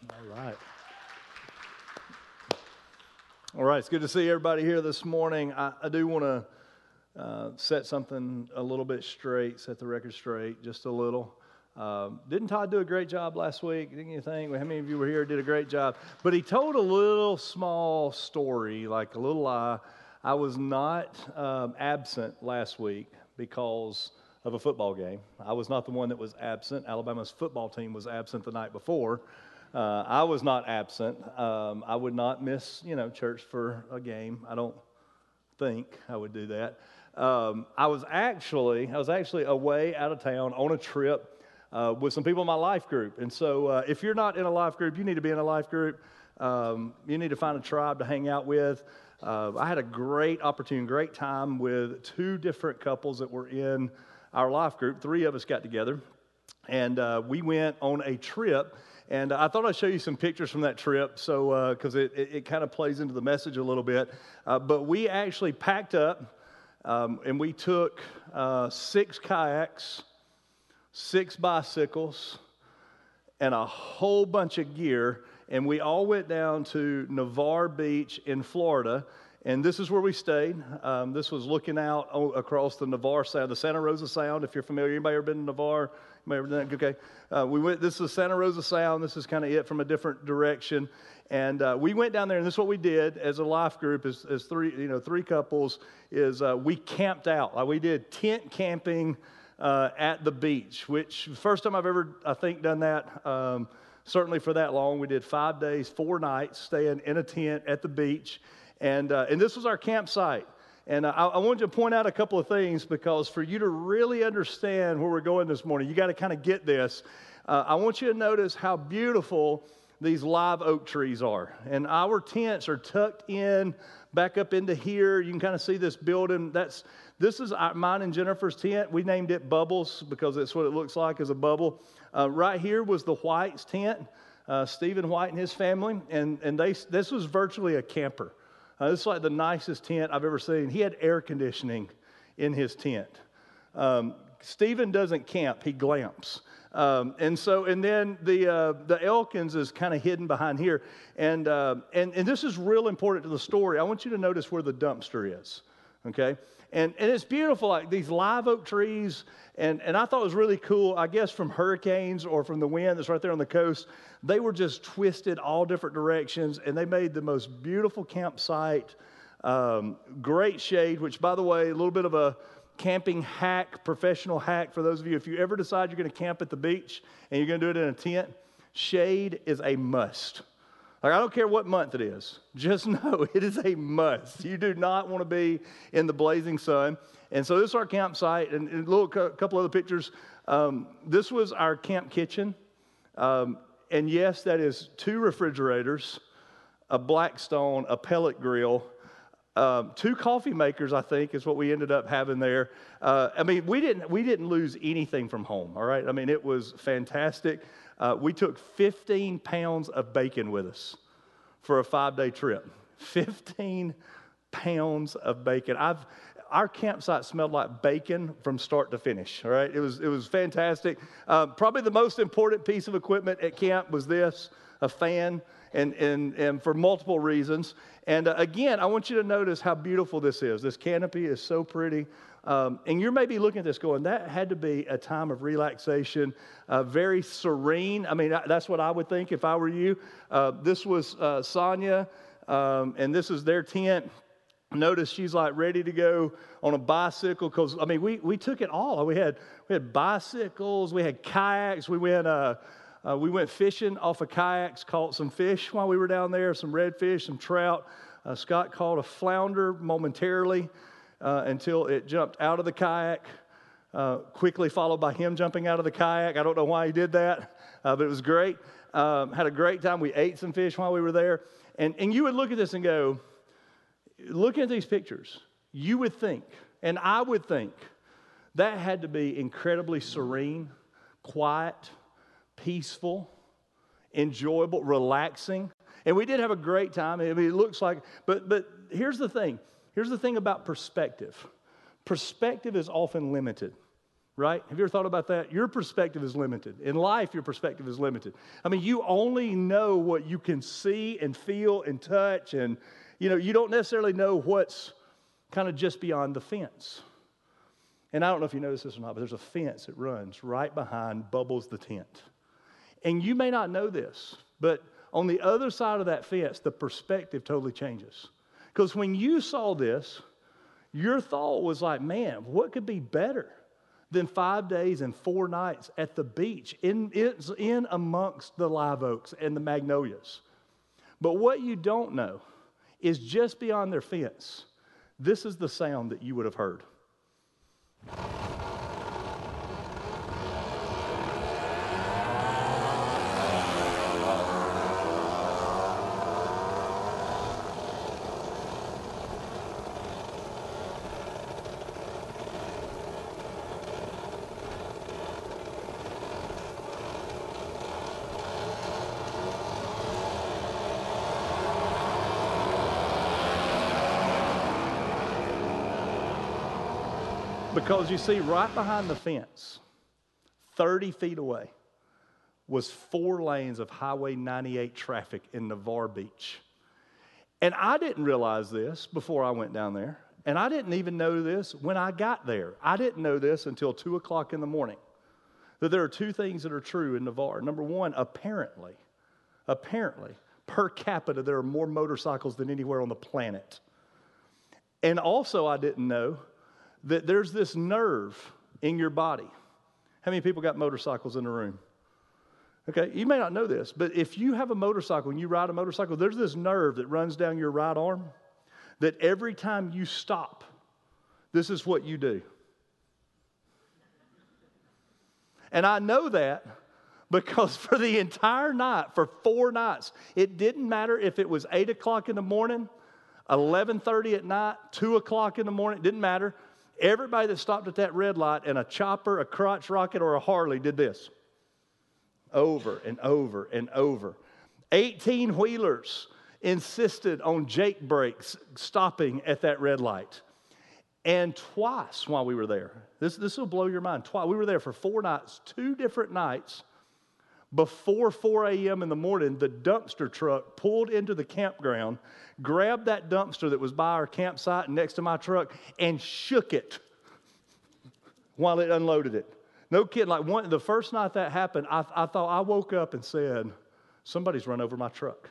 All right. All right, it's good to see everybody here this morning. I do want to set something a little bit straight, set the record straight just a little. Didn't Todd do a great job last week? Didn't you think? How many of you were here did a great job? But he told a little small story, like a little lie. I was not absent last week because of a football game. I was not the one that was absent. Alabama's football team was absent the night before. I was not absent. I would not miss, church for a game. I don't think I would do that. I was actually away out of town on a trip with some people in my life group. And so if you're not in a life group, you need to be in a life group. You need to find a tribe to hang out with. I had a great opportunity, great time with two different couples that were in our life group. Three of us got together, and we went on a trip. And I thought I'd show you some pictures from that trip, so because it kind of plays into the message a little bit. But we actually packed up, and we took 6 kayaks, 6 bicycles, and a whole bunch of gear. And we all went down to Navarre Beach in Florida. And this is where we stayed. This was looking out across the Navarre Sound, the Santa Rosa Sound, if you're familiar. Anybody ever been to Navarre? Okay. This is Santa Rosa Sound. This is kind of it from a different direction. And we went down there, and this is what we did as a life group, as three couples, is we camped out. We did tent camping at the beach, which first time I've ever, I think, done that. Certainly for that long. We did 5 days, 4 nights, staying in a tent at the beach. And this was our campsite. And I wanted to point out a couple of things, because for you to really understand where we're going this morning, you got to kind of get this. I want you to notice how beautiful these live oak trees are. And our tents are tucked in back up into here. You can kind of see this building. This is mine and Jennifer's tent. We named it Bubbles because that's what it looks like, as a bubble. Right here was the White's tent, Stephen White and his family. And this was virtually a camper. This is like the nicest tent I've ever seen. He had air conditioning in his tent. Stephen doesn't camp, he glamps. And then the Elkins is kind of hidden behind here. And this is real important to the story. I want you to notice where the dumpster is, okay? And it's beautiful, like these live oak trees. And I thought it was really cool, I guess from hurricanes or from the wind that's right there on the coast. They were just twisted all different directions, and they made the most beautiful campsite. Great shade, which, by the way, a little bit of a camping hack, professional hack for those of you. If you ever decide you're going to camp at the beach and you're going to do it in a tent, shade is a must. Like, I don't care what month it is. Just know it is a must. You do not want to be in the blazing sun. And so this is our campsite, and a little couple other pictures. This was our camp kitchen. And yes, that is 2 refrigerators, a Blackstone, a pellet grill, 2 coffee makers, I think, is what we ended up having there. We didn't lose anything from home, all right? It was fantastic. We took 15 pounds of bacon with us for a 5-day trip. 15 pounds of bacon. Our campsite smelled like bacon from start to finish, all right? It was fantastic. Probably the most important piece of equipment at camp was this, a fan, and for multiple reasons. And again, I want you to notice how beautiful this is. This canopy is so pretty. And you're maybe looking at this going, that had to be a time of relaxation, very serene. That's what I would think if I were you. This was Sonia, and this is their tent. Notice she's like ready to go on a bicycle, because we took it all. We had bicycles, we had kayaks, we went fishing off of kayaks, caught some fish while we were down there, some redfish, some trout. Scott caught a flounder momentarily until it jumped out of the kayak, quickly followed by him jumping out of the kayak. I don't know why he did that, but it was great. Had a great time. We ate some fish while we were there. And you would look at this and go, looking at these pictures, you would think, and I would think, that had to be incredibly serene, quiet, peaceful, enjoyable, relaxing. And we did have a great time. It looks like, but here's the thing. Here's the thing about perspective. Perspective is often limited. right? Have you ever thought about that? Your perspective is limited. In life, your perspective is limited. I mean, you only know what you can see and feel and touch, and, you don't necessarily know what's kind of just beyond the fence. And I don't know if you notice this or not, but there's a fence that runs right behind Bubbles the tent. And you may not know this, but on the other side of that fence, the perspective totally changes. Because when you saw this, your thought was like, man, what could be better than 5 days and 4 nights at the beach in amongst the live oaks and the magnolias? But what you don't know is just beyond their fence, this is the sound that you would have heard. Because you see, right behind the fence, 30 feet away, was 4 lanes of Highway 98 traffic in Navarre Beach. And I didn't realize this before I went down there. And I didn't even know this when I got there. I didn't know this until 2 o'clock in the morning, that there are 2 things that are true in Navarre. Number one, apparently, per capita, there are more motorcycles than anywhere on the planet. And also, I didn't know that there's this nerve in your body. How many people got motorcycles in the room? Okay, you may not know this, but if you have a motorcycle and you ride a motorcycle, there's this nerve that runs down your right arm that every time you stop, this is what you do. And I know that because for the entire night, for 4 nights, it didn't matter if it was 8 o'clock in the morning, 11:30 at night, 2 o'clock in the morning, it didn't matter. Everybody that stopped at that red light in a chopper, a crotch rocket, or a Harley did this. Over and over and over. 18-wheelers insisted on Jake brakes stopping at that red light. And twice while we were there, this will blow your mind, twice, we were there for 4 nights, 2 different nights. Before 4 a.m. in the morning, the dumpster truck pulled into the campground, grabbed that dumpster that was by our campsite next to my truck, and shook it while it unloaded it. No kidding. Like the first night that happened, I thought, I woke up and said, somebody's run over my truck.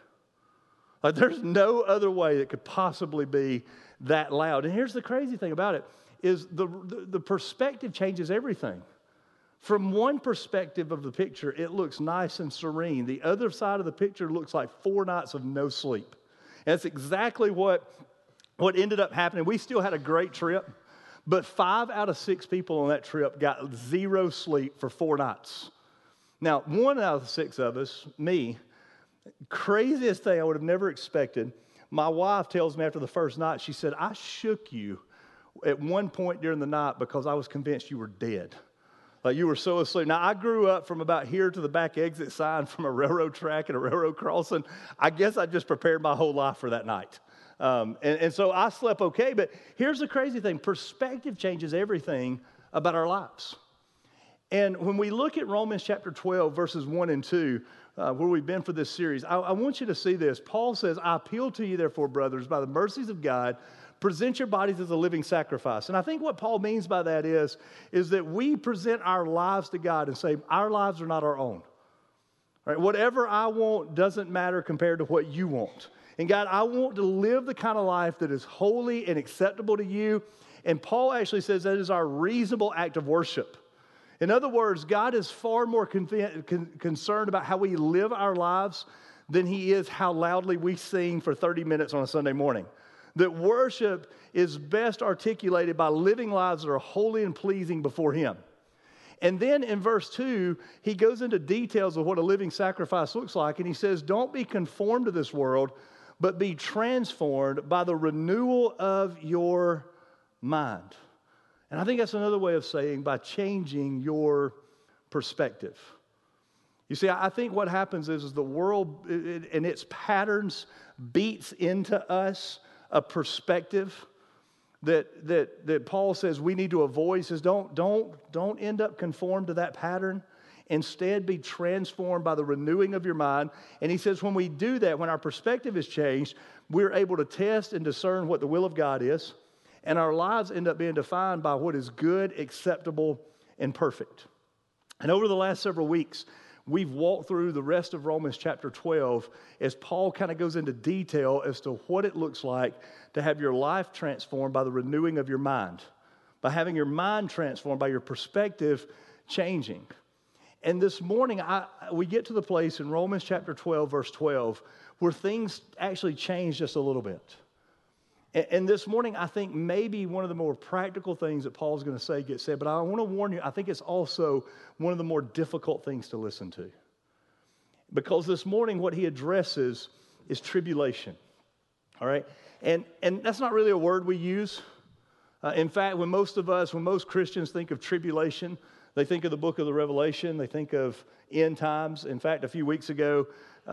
Like there's no other way it could possibly be that loud. And here's the crazy thing about it, is the perspective changes everything. From one perspective of the picture, it looks nice and serene. The other side of the picture looks like 4 nights of no sleep. And that's exactly what ended up happening. We still had a great trip, but 5 out of 6 people on that trip got 0 sleep for 4 nights. Now, 1 out of the 6 of us, me, craziest thing I would have never expected, my wife tells me after the first night, she said, I shook you at one point during the night because I was convinced you were dead. Like you were so asleep. Now, I grew up from about here to the back exit sign from a railroad track and a railroad crossing. I guess I just prepared my whole life for that night. And so I slept okay. But here's the crazy thing. Perspective changes everything about our lives. And when we look at Romans chapter 12, verses 1 and 2, where we've been for this series, I want you to see this. Paul says, I appeal to you, therefore, brothers, by the mercies of God, present your bodies as a living sacrifice. And I think what Paul means by that is that we present our lives to God and say, our lives are not our own. Right? Whatever I want doesn't matter compared to what you want. And God, I want to live the kind of life that is holy and acceptable to you. And Paul actually says that is our reasonable act of worship. In other words, God is far more concerned about how we live our lives than he is how loudly we sing for 30 minutes on a Sunday morning. That worship is best articulated by living lives that are holy and pleasing before him. And then in verse 2, he goes into details of what a living sacrifice looks like. And he says, don't be conformed to this world, but be transformed by the renewal of your mind. And I think that's another way of saying by changing your perspective. You see, I think what happens is the world and its patterns beats into us a perspective that Paul says we need to avoid. He says, don't end up conformed to that pattern. Instead, be transformed by the renewing of your mind. And he says when we do that, when our perspective is changed, we're able to test and discern what the will of God is. And our lives end up being defined by what is good, acceptable, and perfect. And over the last several weeks, we've walked through the rest of Romans chapter 12 as Paul kind of goes into detail as to what it looks like to have your life transformed by the renewing of your mind, by having your mind transformed, by your perspective changing. And this morning, we get to the place in Romans chapter 12, verse 12, where things actually change just a little bit. And this morning, I think maybe one of the more practical things that Paul's going to say gets said, but I want to warn you, I think it's also one of the more difficult things to listen to. Because this morning, what he addresses is tribulation, all right? And that's not really a word we use. In fact, when most Christians think of tribulation, they think of the book of the Revelation. They think of end times. In fact, a few weeks ago,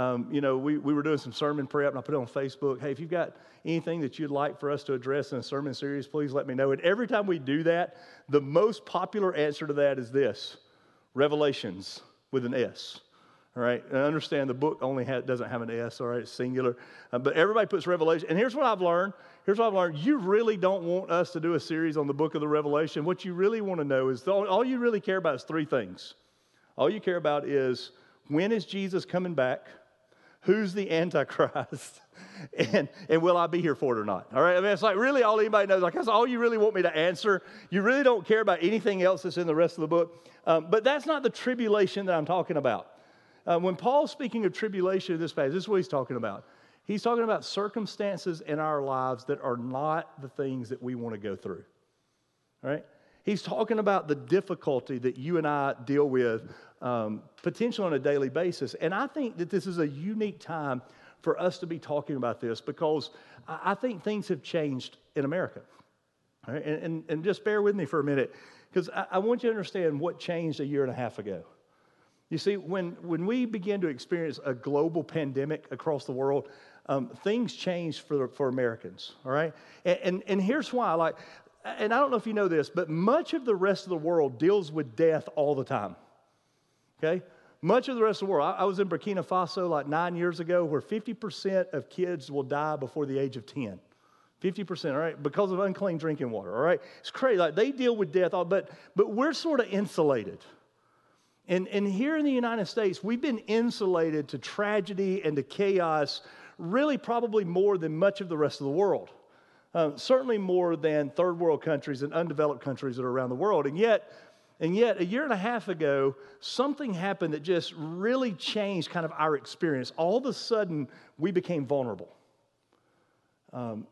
we were doing some sermon prep, and I put it on Facebook. Hey, if you've got anything that you'd like for us to address in a sermon series, please let me know. And every time we do that, the most popular answer to that is this: Revelations with an S. All right, and I understand the book doesn't have an S, all right, it's singular. But everybody puts Revelation. And here's what I've learned. You really don't want us to do a series on the book of the Revelation. What you really want to know is, all you really care about is three things. All you care about is, when is Jesus coming back? Who's the Antichrist? And will I be here for it or not? All right, I mean, it's like really all anybody knows. Like, that's all you really want me to answer. You really don't care about anything else that's in the rest of the book. But that's not the tribulation that I'm talking about. When Paul's speaking of tribulation in this passage, this is what he's talking about. He's talking about circumstances in our lives that are not the things that we want to go through. All right? He's talking about the difficulty that you and I deal with potentially on a daily basis. And I think that this is a unique time for us to be talking about this because I think things have changed in America. All right? And just bear with me for a minute because I want you to understand what changed a year and a half ago. You see, when we began to experience a global pandemic across the world, things changed for Americans, all right? And here's why, and I don't know if you know this, but much of the rest of the world deals with death all the time, okay? Much of the rest of the world. I was in Burkina Faso 9 years ago where 50% of kids will die before the age of 10. 50%, all right, because of unclean drinking water, all right? It's crazy. They deal with death, but we're sort of insulated. And here in the United States, we've been insulated to tragedy and to chaos really probably more than much of the rest of the world. Certainly more than third world countries and undeveloped countries that are around the world. And yet, a year and a half ago, something happened that just really changed kind of our experience. All of a sudden, we became vulnerable. And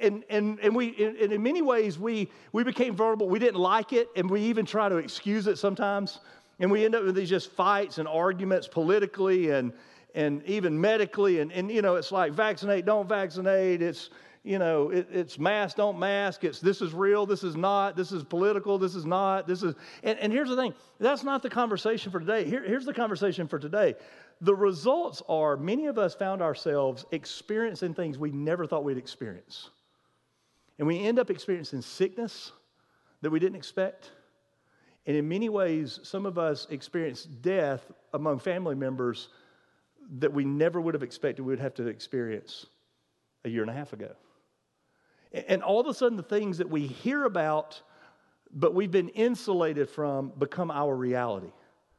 in many ways, we became vulnerable. We didn't like it, and we even try to excuse it sometimes. And we end up with these just fights and arguments politically and even medically. And it's like vaccinate, don't vaccinate. It's, it's mask, don't mask. It's this is real, this is not. This is political, this is not. This is. And here's the thing. That's not the conversation for today. Here's the conversation for today. The results are many of us found ourselves experiencing things we never thought we'd experience. And we end up experiencing sickness that we didn't expect. And in many ways, some of us experience death among family members that we never would have expected we would have to experience a year and a half ago. And all of a sudden, the things that we hear about, but we've been insulated from, become our reality.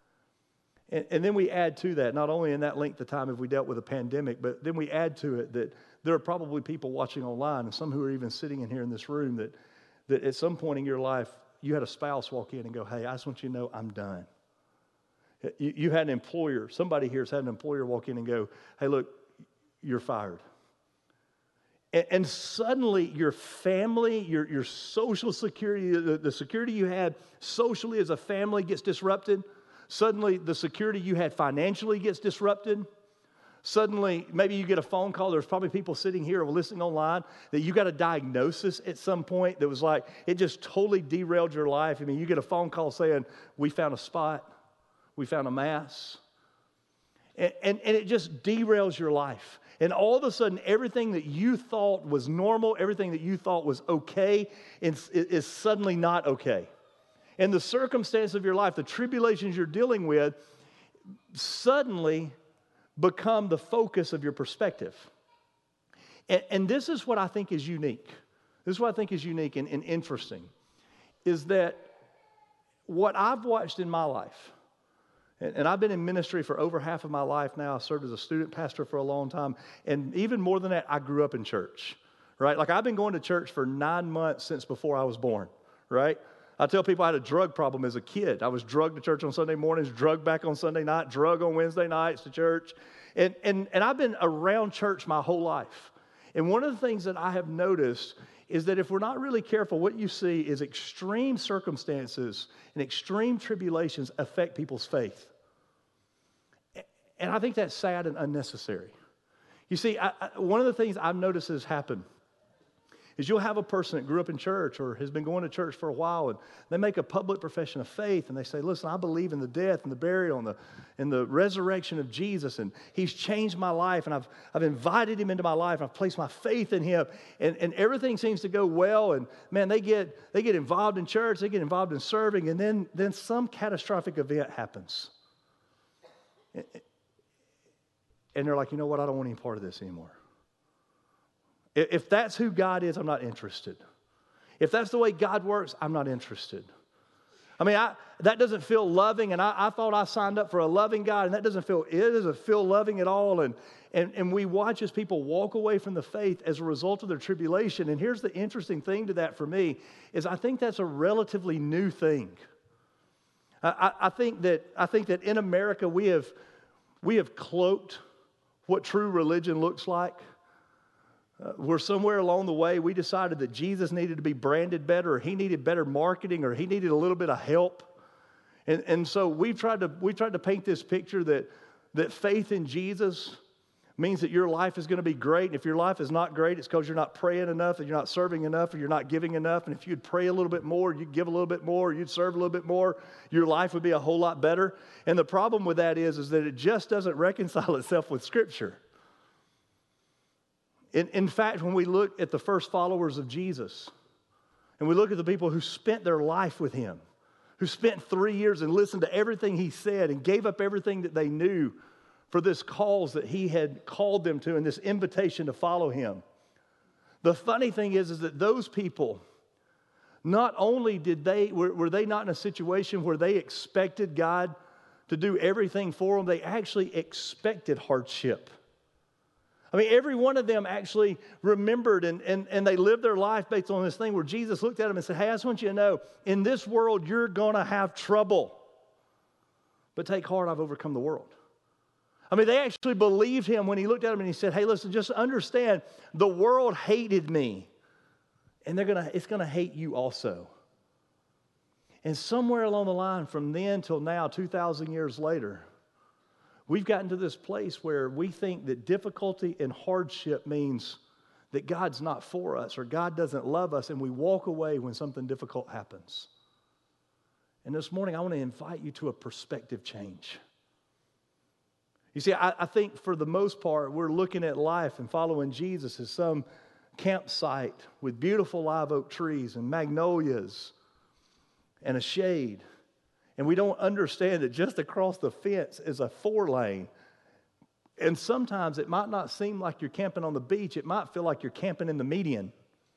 And then we add to that, not only in that length of time have we dealt with a pandemic, but then we add to it that there are probably people watching online, and some who are even sitting in here in this room, that at some point in your life, you had a spouse walk in and go, hey, I just want you to know I'm done. You had an employer, somebody here has had an employer walk in and go, hey, look, you're fired. And suddenly your family, your social security, the security you had socially as a family gets disrupted. Suddenly the security you had financially gets disrupted. Suddenly, maybe you get a phone call. There's probably people sitting here or listening online that you got a diagnosis at some point that was like, it just totally derailed your life. I mean, you get a phone call saying, we found a spot. We found a mass. and it just derails your life. And all of a sudden, everything that you thought was normal, everything that you thought was okay, is suddenly not okay. And the circumstance of your life, the tribulations you're dealing with, suddenly become the focus of your perspective. And this is what I think is unique. This is what I think is unique and interesting, is that what I've watched in my life, and I've been in ministry for over half of my life now. I served as a student pastor for a long time. And even more than that, I grew up in church, right? Like I've been going to church for 9 months since before I was born, right? I tell people I had a drug problem as a kid. I was drugged to church on Sunday mornings, drugged back on Sunday night, drugged on Wednesday nights to church. And I've been around church my whole life. And one of the things that I have noticed is that if we're not really careful, what you see is extreme circumstances and extreme tribulations affect people's faith. And I think that's sad and unnecessary. You see, one of the things I've noticed has happened is you'll have a person that grew up in church or has been going to church for a while, and they make a public profession of faith, and they say, listen, I believe in the death and the burial and the resurrection of Jesus, and he's changed my life, and I've invited him into my life, and I've placed my faith in him, and everything seems to go well, and man, they get involved in church, they get involved in serving, and then some catastrophic event happens. And they're like, you know what, I don't want any part of this anymore. If that's who God is, I'm not interested. If that's the way God works, I'm not interested. I mean, that doesn't feel loving, and I thought I signed up for a loving God, and it doesn't feel loving at all. And we watch as people walk away from the faith as a result of their tribulation. And here's the interesting thing to that for me, is I think that's a relatively new thing. I think that in America we have cloaked what true religion looks like. Where somewhere along the way we decided that Jesus needed to be branded better, or he needed better marketing, or he needed a little bit of help. And so we tried to paint this picture that faith in Jesus means that your life is going to be great. And if your life is not great, it's because you're not praying enough, and you're not serving enough, or you're not giving enough. And if you'd pray a little bit more, you'd give a little bit more, you'd serve a little bit more, your life would be a whole lot better. And the problem with that is that it just doesn't reconcile itself with Scripture. In fact, when we look at the first followers of Jesus, and we look at the people who spent their life with him, who spent 3 years and listened to everything he said and gave up everything that they knew for this cause that he had called them to and this invitation to follow him. The funny thing is that those people, not only were they not in a situation where they expected God to do everything for them, they actually expected hardship. I mean, every one of them actually remembered and they lived their life based on this thing where Jesus looked at them and said, hey, I just want you to know, in this world, you're going to have trouble. But take heart, I've overcome the world. I mean, they actually believed him when he looked at them and he said, hey, listen, just understand, the world hated me. And it's going to hate you also. And somewhere along the line from then till now, 2,000 years later, we've gotten to this place where we think that difficulty and hardship means that God's not for us or God doesn't love us, and we walk away when something difficult happens. And this morning, I want to invite you to a perspective change. You see, I think for the most part, we're looking at life and following Jesus as some campsite with beautiful live oak trees and magnolias and a shade. And we don't understand that just across the fence is a 4-lane. And sometimes it might not seem like you're camping on the beach. It might feel like you're camping in the median.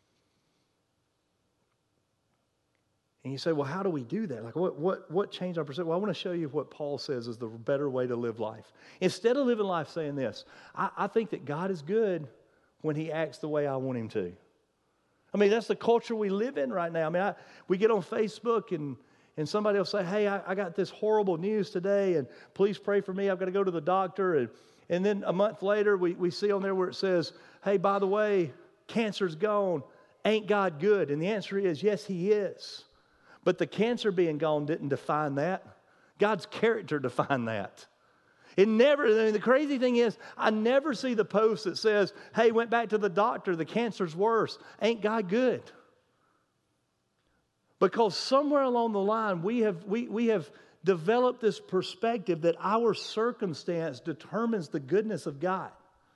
And you say, well, how do we do that? Like, what changed our perspective? Well, I want to show you what Paul says is the better way to live life. Instead of living life saying this, I think that God is good when he acts the way I want him to. I mean, that's the culture we live in right now. I mean, we get on Facebook and somebody will say, hey, I got this horrible news today, and please pray for me. I've got to go to the doctor. And then a month later, we see on there where it says, hey, by the way, cancer's gone. Ain't God good? And the answer is, yes, he is. But the cancer being gone didn't define that. God's character defined that. The crazy thing is, I never see the post that says, hey, went back to the doctor, the cancer's worse. Ain't God good? Because somewhere along the line, we have develop this perspective that our circumstance determines the goodness of God.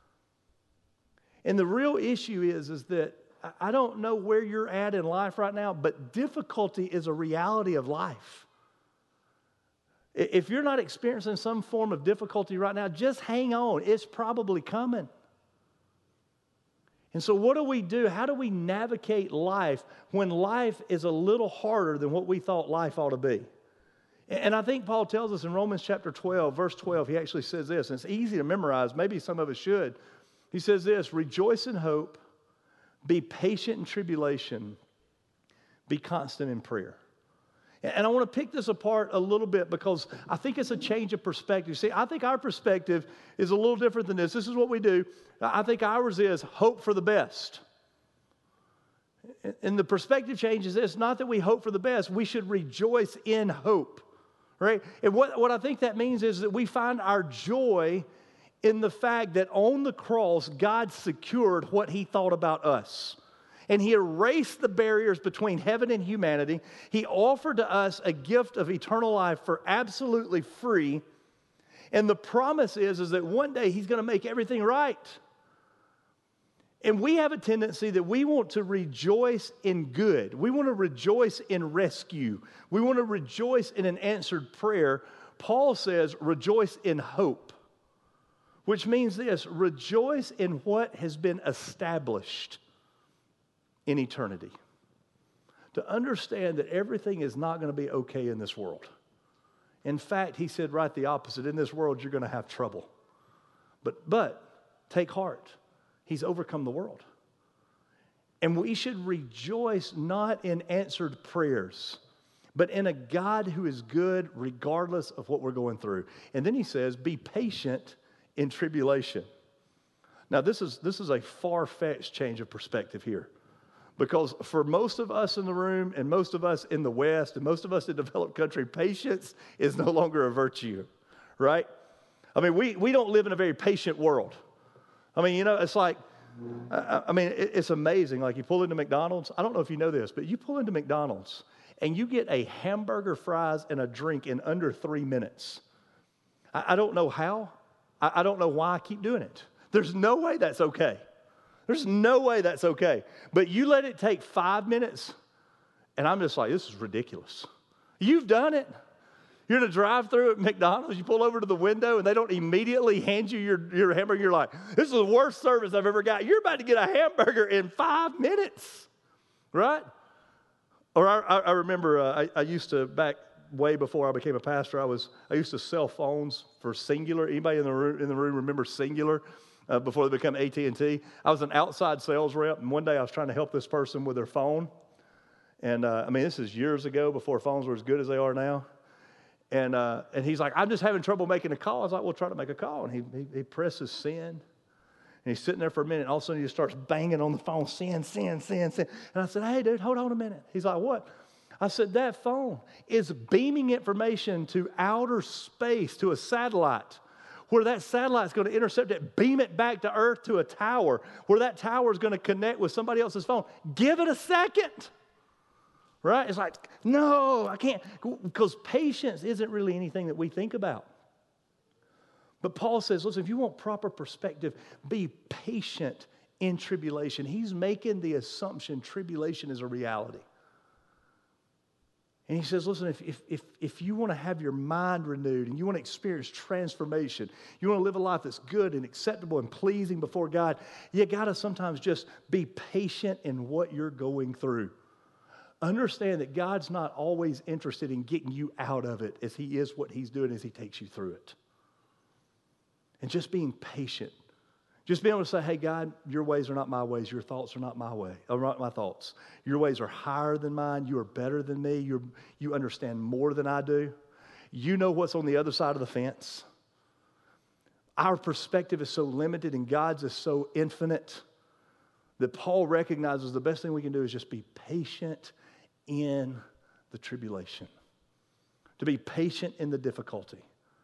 And the real issue is that I don't know where you're at in life right now, but difficulty is a reality of life. If you're not experiencing some form of difficulty right now, just hang on. It's probably coming. And so what do we do? How do we navigate life when life is a little harder than what we thought life ought to be? And I think Paul tells us in Romans chapter 12, verse 12, he actually says this, and it's easy to memorize. Maybe some of us should. He says this, rejoice in hope, be patient in tribulation, be constant in prayer. And I want to pick this apart a little bit because I think it's a change of perspective. See, I think our perspective is a little different than this. This is what we do. I think ours is hope for the best. And the perspective change is this, not that we hope for the best, we should rejoice in hope, right? And what I think that means is that we find our joy in the fact that on the cross, God secured what He thought about us. And He erased the barriers between heaven and humanity. He offered to us a gift of eternal life for absolutely free. And the promise is that one day He's going to make everything right. And we have a tendency that we want to rejoice in good. We want to rejoice in rescue. We want to rejoice in an answered prayer. Paul says, rejoice in hope. Which means this, rejoice in what has been established in eternity. To understand that everything is not going to be okay in this world. In fact, he said right the opposite. In this world, you're going to have trouble. But take heart. He's overcome the world. And we should rejoice not in answered prayers, but in a God who is good regardless of what we're going through. And then he says, be patient in tribulation. Now, this is a far-fetched change of perspective here. Because for most of us in the room and most of us in the West and most of us in developed country, patience is no longer a virtue, right? I mean, we don't live in a very patient world. I mean, you know, it's like, it's amazing. Like you pull into McDonald's. I don't know if you know this, but you pull into McDonald's and you get a hamburger, fries, and a drink in under 3 minutes. I don't know how. I don't know why I keep doing it. There's no way that's okay. There's no way that's okay. But you let it take 5 minutes, and I'm just like, this is ridiculous. You've done it. You're in a drive-thru at McDonald's. You pull over to the window, and they don't immediately hand you your hamburger. You're like, this is the worst service I've ever got. You're about to get a hamburger in 5 minutes, right? Or I remember I used to, back way before I became a pastor, I used to sell phones for Singular. Anybody in the room remember Singular? Before they become AT&T. I was an outside sales rep, and one day I was trying to help this person with their phone. And this is years ago before phones were as good as they are now. And he's like, I'm just having trouble making a call. I was like, well, try to make a call. And he presses send. And he's sitting there for a minute, and all of a sudden he just starts banging on the phone, send. And I said, hey, dude, hold on a minute. He's like, what? I said, that phone is beaming information to outer space, to a satellite, where that satellite's going to intercept it, beam it back to Earth to a tower, where that tower is going to connect with somebody else's phone. Give it a second, right? It's like, no, I can't, because patience isn't really anything that we think about. But Paul says, listen, if you want proper perspective, be patient in tribulation. He's making the assumption tribulation is a reality. And he says, listen, if you want to have your mind renewed and you want to experience transformation, you want to live a life that's good and acceptable and pleasing before God, you got to sometimes just be patient in what you're going through. Understand that God's not always interested in getting you out of it as He is what He's doing as He takes you through it. And just being patient. Just being able to say, hey, God, your ways are not my ways. Your thoughts are not my way, or not my thoughts. Your ways are higher than mine. You are better than me. You understand more than I do. You know what's on the other side of the fence. Our perspective is so limited and God's is so infinite that Paul recognizes the best thing we can do is just be patient in the tribulation. To be patient in the difficulty.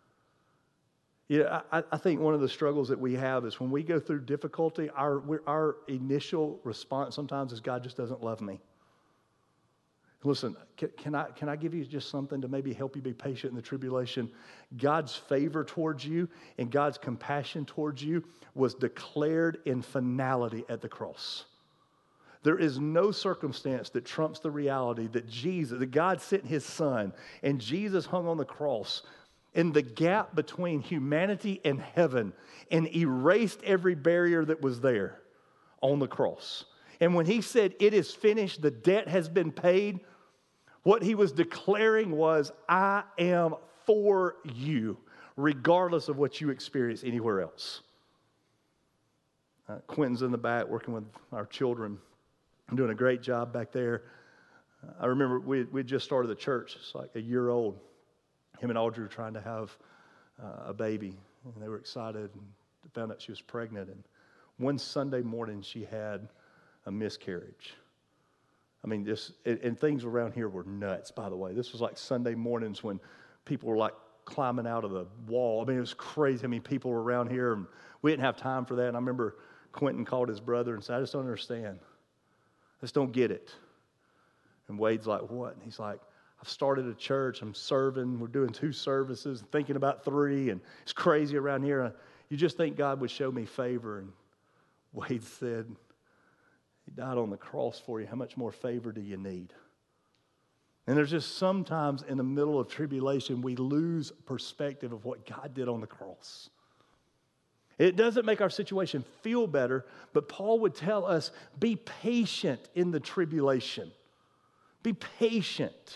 Yeah, I think one of the struggles that we have is when we go through difficulty, our initial response sometimes is God just doesn't love me. Listen, can I give you just something to maybe help you be patient in the tribulation? God's favor towards you and God's compassion towards you was declared in finality at the cross. There is no circumstance that trumps the reality that God sent his son and Jesus hung on the cross in the gap between humanity and heaven and erased every barrier that was there on the cross. And when he said, "It is finished, the debt has been paid," what he was declaring was, "I am for you, regardless of what you experience anywhere else." Quentin's in the back working with our children. I'm doing a great job back there. I remember we just started the church. It's like a year old. Him and Audrey were trying to have a baby, and they were excited and found out she was pregnant. And one Sunday morning, she had a miscarriage. I mean, and things around here were nuts, by the way. This was like Sunday mornings when people were like climbing out of the wall. I mean, it was crazy. I mean, people were around here, and we didn't have time for that. And I remember Quentin called his brother and said, "I just don't understand. I just don't get it." And Wade's like, "What?" And he's like, "I've started a church. I'm serving. We're doing 2 services, thinking about 3, and it's crazy around here. You just think God would show me favor." And Wade said, "He died on the cross for you. How much more favor do you need?" And there's just sometimes in the middle of tribulation, we lose perspective of what God did on the cross. It doesn't make our situation feel better, but Paul would tell us, be patient in the tribulation. Be patient.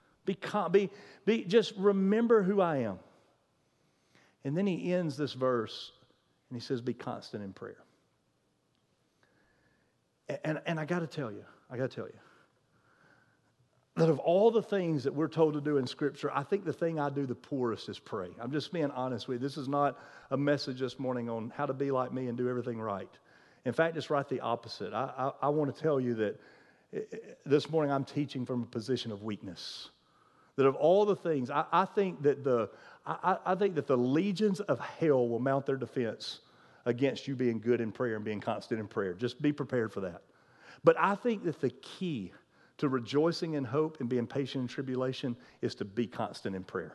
Just remember who I am. And then he ends this verse, and he says, be constant in prayer. And I got to tell you, that of all the things that we're told to do in Scripture, I think the thing I do the poorest is pray. I'm just being honest with you. This is not a message this morning on how to be like me and do everything right. In fact, it's right the opposite. I want to tell you that this morning I'm teaching from a position of weakness. That of all the things, I think that the legions of hell will mount their defense against you being good in prayer and being constant in prayer. Just be prepared for that. But I think that the key to rejoicing in hope and being patient in tribulation is to be constant in prayer.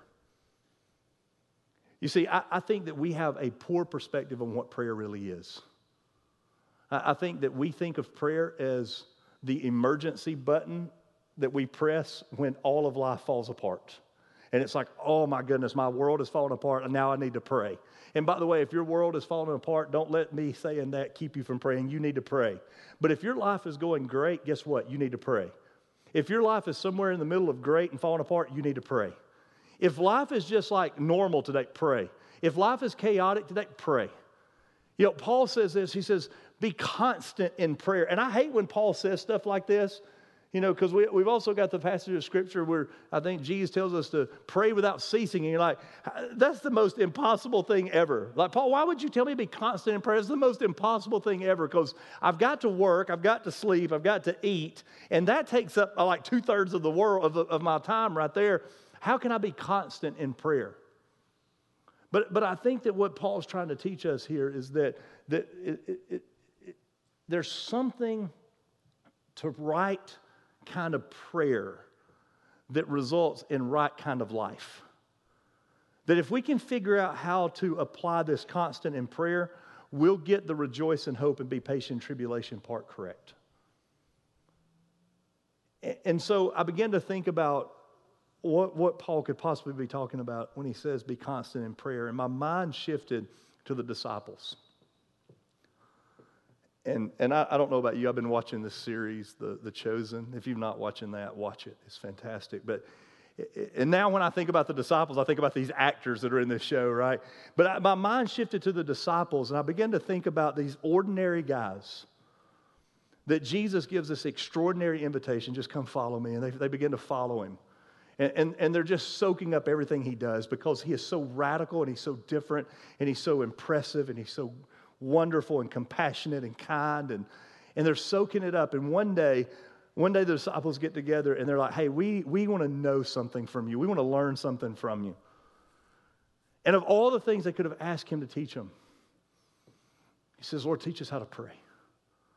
You see, I think that we have a poor perspective on what prayer really is. I think that we think of prayer as the emergency button that we press when all of life falls apart. And it's like, oh my goodness, my world is falling apart and now I need to pray. And by the way, if your world is falling apart, don't let me saying that keep you from praying. You need to pray. But if your life is going great, guess what? You need to pray. If your life is somewhere in the middle of great and falling apart, you need to pray. If life is just like normal today, pray. If life is chaotic today, pray. You know, Paul says this, he says, be constant in prayer. And I hate when Paul says stuff like this, you know, because we've also got the passage of Scripture where I think Jesus tells us to pray without ceasing. And you're like, that's the most impossible thing ever. Like, Paul, why would you tell me to be constant in prayer? It's the most impossible thing ever because I've got to work, I've got to sleep, I've got to eat. And that takes up like 2/3 of the world, of my time right there. How can I be constant in prayer? But I think that what Paul's trying to teach us here is that there's something to right kind of prayer that results in right kind of life. That if we can figure out how to apply this constant in prayer, we'll get the rejoice in hope and be patient in tribulation part correct. And so I began to think about what Paul could possibly be talking about when he says be constant in prayer. And my mind shifted to the disciples. And I don't know about you, I've been watching this series, The Chosen. If you're not watching that, watch it. It's fantastic. And now when I think about the disciples, I think about these actors that are in this show, right? But my mind shifted to the disciples, and I began to think about these ordinary guys that Jesus gives this extraordinary invitation, just come follow me. And they begin to follow him. And they're just soaking up everything he does because he is so radical and he's so different and he's so impressive and he's so wonderful and compassionate and kind. And they're soaking it up. And one day the disciples get together and they're like, hey, we want to know something from you. We want to learn something from you. And of all the things they could have asked him to teach them, he says, Lord, teach us how to pray.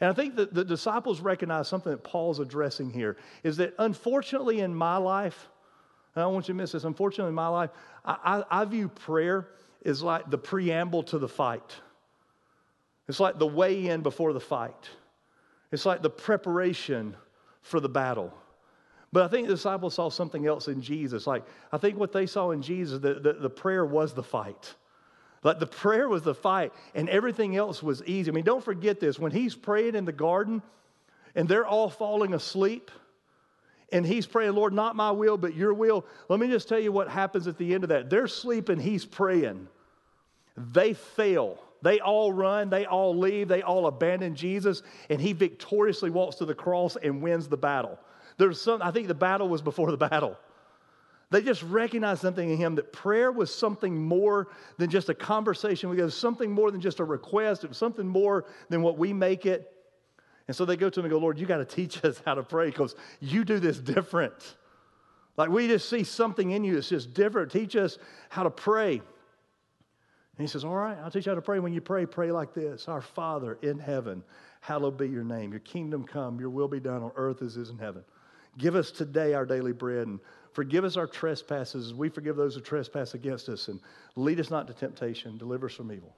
And I think that the disciples recognize something that Paul's addressing here, is that unfortunately in my life, and I don't want you to miss this, unfortunately in my life, I view prayer as like the preamble to the fight. It's like the way in before the fight. It's like the preparation for the battle. But I think the disciples saw something else in Jesus. Like, I think what they saw in Jesus, the prayer was the fight. Like, the prayer was the fight, and everything else was easy. I mean, don't forget this. When he's praying in the garden, and they're all falling asleep, and he's praying, Lord, not my will, but your will. Let me just tell you what happens at the end of that. They're sleeping, he's praying. They fail. They all run, they all leave, they all abandon Jesus, and he victoriously walks to the cross and wins the battle. I think the battle was before the battle. They just recognized something in him, that prayer was something more than just a conversation. It was something more than just a request. It was something more than what we make it. And so they go to him and go, Lord, you got to teach us how to pray because you do this different. Like, we just see something in you that's just different. Teach us how to pray. And he says, all right, I'll teach you how to pray. When you pray, pray like this. Our Father in heaven, hallowed be your name. Your kingdom come, your will be done on earth as it is in heaven. Give us today our daily bread, and forgive us our trespasses as we forgive those who trespass against us. And lead us not to temptation, deliver us from evil.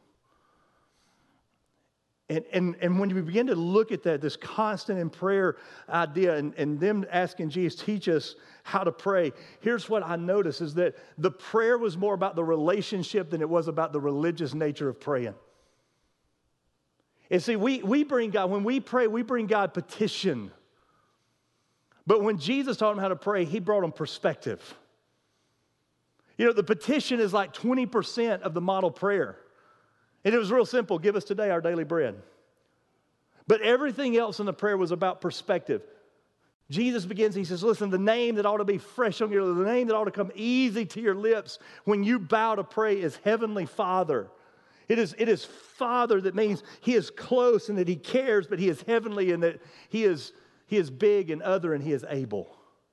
And when you begin to look at that, this constant in prayer idea, and them asking Jesus, teach us how to pray, here's what I notice is that the prayer was more about the relationship than it was about the religious nature of praying. And see, we bring God, when we pray, we bring God petition. But when Jesus taught them how to pray, he brought them perspective. You know, the petition is like 20% of the model prayer. And it was real simple. Give us today our daily bread. But everything else in the prayer was about perspective. Jesus begins, he says, listen, the name that ought to be fresh on your lips, the name that ought to come easy to your lips when you bow to pray is Heavenly Father. It is Father that means he is close and that he cares, but he is heavenly and that he is big and other and he is able.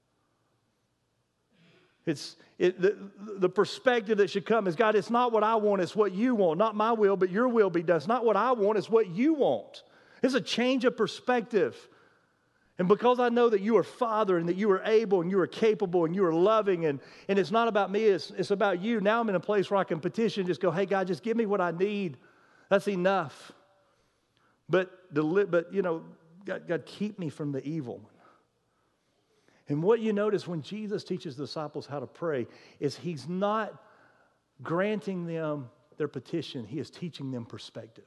The perspective that should come is, God, it's not what I want, it's what you want. Not my will, but your will be done. It's not what I want, it's what you want. It's a change of perspective. And because I know that you are Father and that you are able and you are capable and you are loving and it's not about me, it's about you. Now I'm in a place where I can petition, just go, hey, God, just give me what I need. That's enough. But you know, God, keep me from the evil one. And what you notice when Jesus teaches the disciples how to pray is he's not granting them their petition. He is teaching them perspective.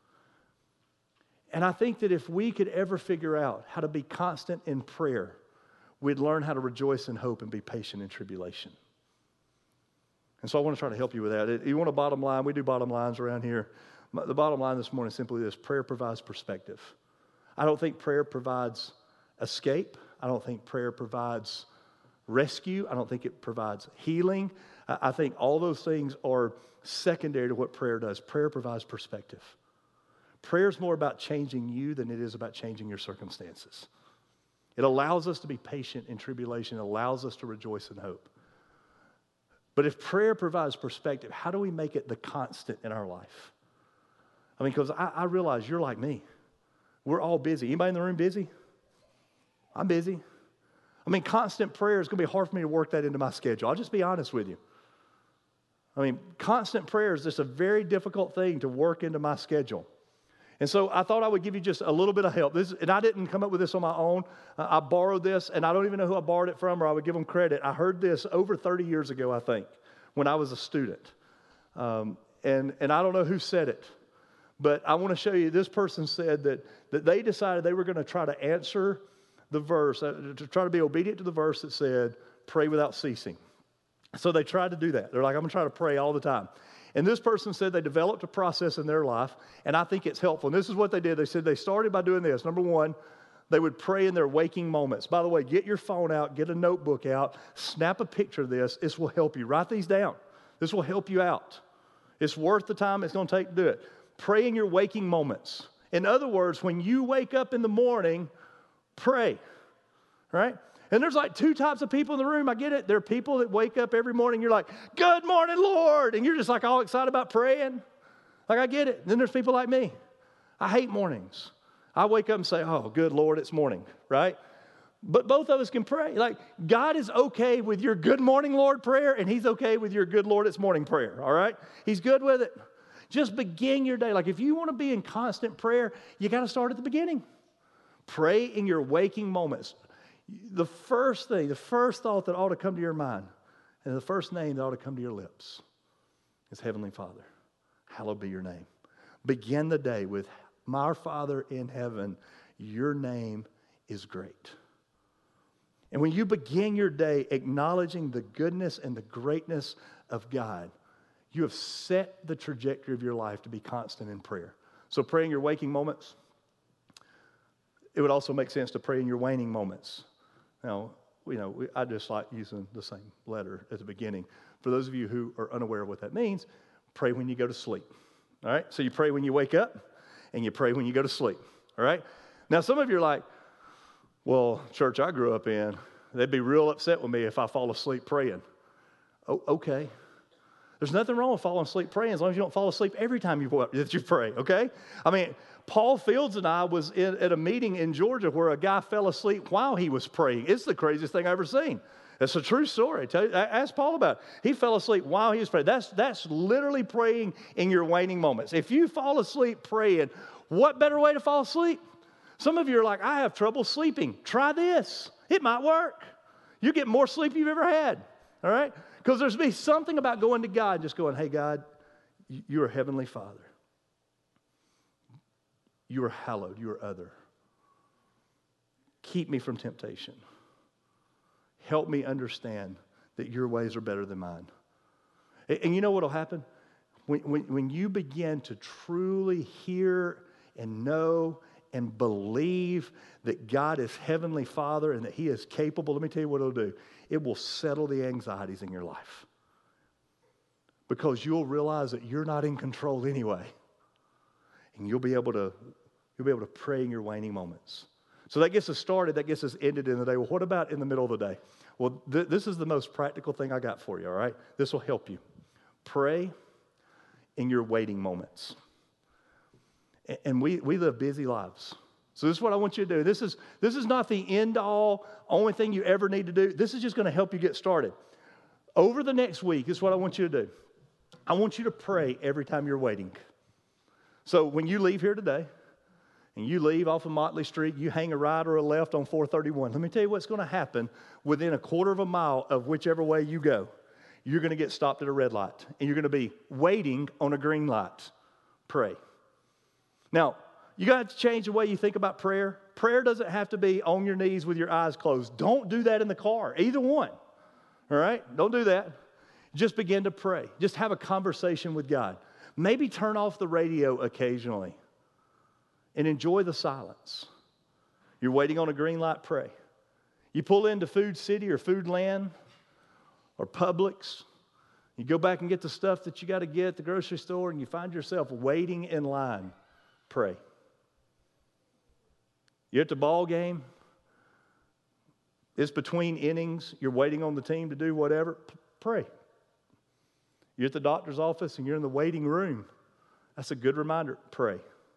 And I think that if we could ever figure out how to be constant in prayer, we'd learn how to rejoice in hope and be patient in tribulation. And so I want to try to help you with that. You want a bottom line? We do bottom lines around here. The bottom line this morning is simply this: prayer provides perspective. I don't think prayer provides escape. I don't think prayer provides rescue. I don't think it provides healing. I think all those things are secondary to what prayer does. Prayer provides perspective. Prayer is more about changing you than it is about changing your circumstances. It allows us to be patient in tribulation. It allows us to rejoice in hope. But if prayer provides perspective, how do we make it the constant in our life? I mean, because I realize you're like me. We're all busy. Anybody in the room busy? I'm busy. I mean, constant prayer is going to be hard for me to work that into my schedule. I'll just be honest with you. I mean, constant prayer is just a very difficult thing to work into my schedule. And so I thought I would give you just a little bit of help. And I didn't come up with this on my own. I borrowed this, and I don't even know who I borrowed it from, or I would give them credit. I heard this over 30 years ago, I think, when I was a student. And I don't know who said it, but I want to show you. This person said that they decided they were going to try to answer the verse, to try to be obedient to the verse that said, pray without ceasing. So they tried to do that. They're like, I'm going to try to pray all the time. And this person said they developed a process in their life, and I think it's helpful. And this is what they did. They said they started by doing this. Number one, they would pray in their waking moments. By the way, get your phone out, get a notebook out, snap a picture of this. This will help you. Write these down. This will help you out. It's worth the time it's going to take to do it. Pray in your waking moments. In other words, when you wake up in the morning, pray, right? And there's like two types of people in the room. I get it. There are people that wake up every morning. You're like, good morning, Lord. And you're just like all excited about praying. Like, I get it. And then there's people like me. I hate mornings. I wake up and say, oh, good Lord, it's morning, right? But both of us can pray. Like, God is okay with your good morning, Lord prayer, and He's okay with your good Lord, it's morning prayer, all right? He's good with it. Just begin your day. Like, if you want to be in constant prayer, you got to start at the beginning. Pray in your waking moments. The first thought that ought to come to your mind, and the first name that ought to come to your lips is Heavenly Father. Hallowed be your name. Begin the day with, my Father in heaven, your name is great. And when you begin your day acknowledging the goodness and the greatness of God, you have set the trajectory of your life to be constant in prayer. So pray in your waking moments. It would also make sense to pray in your waning moments. Now, I just like using the same letter at the beginning. For those of you who are unaware of what that means, pray when you go to sleep. All right? So you pray when you wake up, and you pray when you go to sleep. All right? Now, some of you are like, well, church I grew up in, they'd be real upset with me if I fall asleep praying. Oh, okay. There's nothing wrong with falling asleep praying as long as you don't fall asleep every time that you pray, okay? I mean, Paul Fields and I was at a meeting in Georgia where a guy fell asleep while he was praying. It's the craziest thing I've ever seen. It's a true story. Ask Paul about it. He fell asleep while he was praying. That's literally praying in your waning moments. If you fall asleep praying, what better way to fall asleep? Some of you are like, I have trouble sleeping. Try this. It might work. You get more sleep you've ever had, all right? Because there's be something about going to God and just going, hey, God, you are Heavenly Father. You are hallowed. You are other. Keep me from temptation. Help me understand that your ways are better than mine. And you know what will happen? When you begin to truly hear and know and believe that God is Heavenly Father and that He is capable, let me tell you what it'll do. It will settle the anxieties in your life. Because you'll realize that you're not in control anyway. And you'll be able to pray in your waning moments. So that gets us started, that gets us ended in the day. Well, what about in the middle of the day? Well, this is the most practical thing I got for you, all right? This will help you. Pray in your waiting moments. And we live busy lives. So this is what I want you to do. This is not the end-all, only thing you ever need to do. This is just going to help you get started. Over the next week, this is what I want you to do. I want you to pray every time you're waiting. So when you leave here today, and you leave off of Motley Street, you hang a right or a left on 431. Let me tell you what's going to happen within a quarter of a mile of whichever way you go. You're going to get stopped at a red light, and you're going to be waiting on a green light. Pray. Now, you got to change the way you think about prayer. Prayer doesn't have to be on your knees with your eyes closed. Don't do that in the car, either one. All right? Don't do that. Just begin to pray. Just have a conversation with God. Maybe turn off the radio occasionally and enjoy the silence. You're waiting on a green light, pray. You pull into Food City or Food Land or Publix. You go back and get the stuff that you got to get at the grocery store, and you find yourself waiting in line. Pray. You're at the ball game. It's between innings. You're waiting on the team to do whatever. Pray. You're at the doctor's office and you're in the waiting room. That's a good reminder. Pray.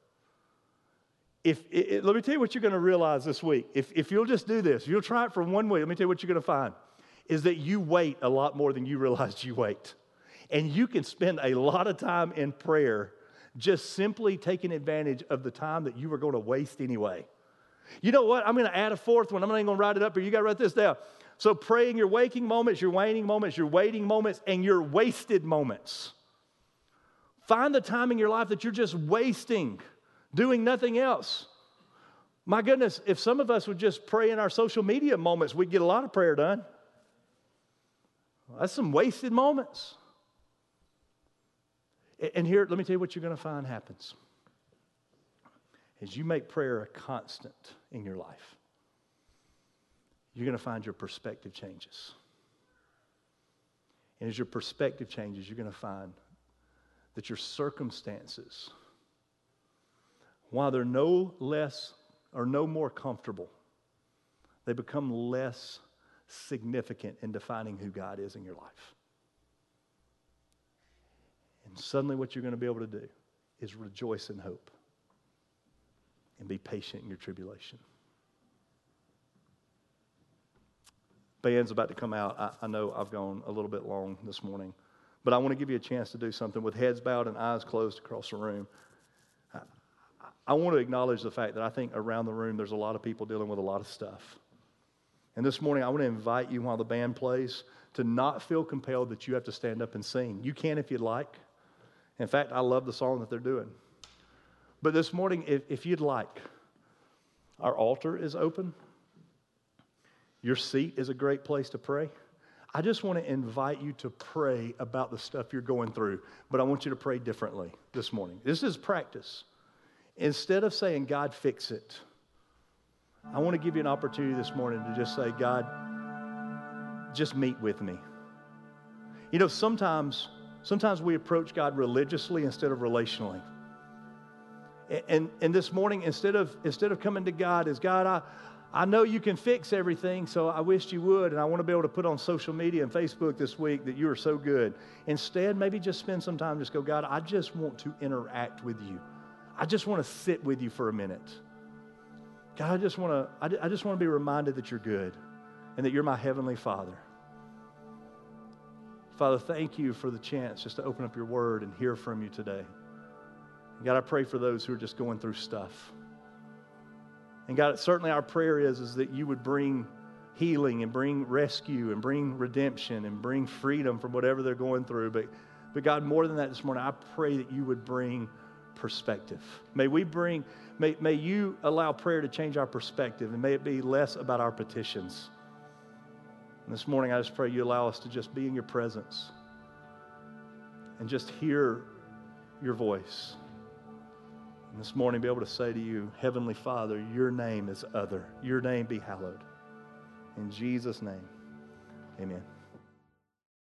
Let me tell you what you're going to realize this week. If you'll just do this, you'll try it for 1 week, let me tell you what you're going to find, is that you wait a lot more than you realize you wait. And you can spend a lot of time in prayer just simply taking advantage of the time that you were going to waste anyway. You know what? I'm going to add a fourth one. I'm not even going to write it up here. You got to write this down. So pray in your waking moments, your waning moments, your waiting moments, and your wasted moments. Find the time in your life that you're just wasting, doing nothing else. My goodness, if some of us would just pray in our social media moments, we'd get a lot of prayer done. That's some wasted moments. And here, let me tell you what you're going to find happens. As you make prayer a constant in your life, you're going to find your perspective changes. And as your perspective changes, you're going to find that your circumstances, while they're no less or no more comfortable, they become less significant in defining who God is in your life. And suddenly what you're going to be able to do is rejoice in hope. and be patient in your tribulation. Band's about to come out. I know I've gone a little bit long this morning, but I want to give you a chance to do something with heads bowed and eyes closed across the room. I want to acknowledge the fact that I think around the room there's a lot of people dealing with a lot of stuff. And this morning I want to invite you while the band plays to not feel compelled that you have to stand up and sing. You can if you'd like. In fact, I love the song that they're doing. But this morning, if you'd like, our altar is open. Your seat is a great place to pray. I just want to invite you to pray about the stuff you're going through, but I want you to pray differently this morning. This is practice. Instead of saying, God, fix it, I want to give you an opportunity this morning to just say, God, just meet with me. You know, sometimes we approach God religiously instead of relationally. And this morning, instead of coming to God as, God, I know you can fix everything, so I wish you would, and I want to be able to put on social media and Facebook this week that you are so good. Instead, maybe just spend some time, just go, God, I just want to interact with you. I just want to sit with you for a minute. God, I just want to be reminded that you're good and that you're my heavenly Father. Father, thank you for the chance just to open up your word and hear from you today. God, I pray for those who are just going through stuff. And God, certainly our prayer is that you would bring healing and bring rescue and bring redemption and bring freedom from whatever they're going through. But God, more than that this morning, I pray that you would bring perspective. May you allow prayer to change our perspective, and may it be less about our petitions. And this morning, I just pray you allow us to just be in your presence and just hear your voice. And this morning, be able to say to you, Heavenly Father, your name is other. Your name be hallowed. In Jesus' name, amen.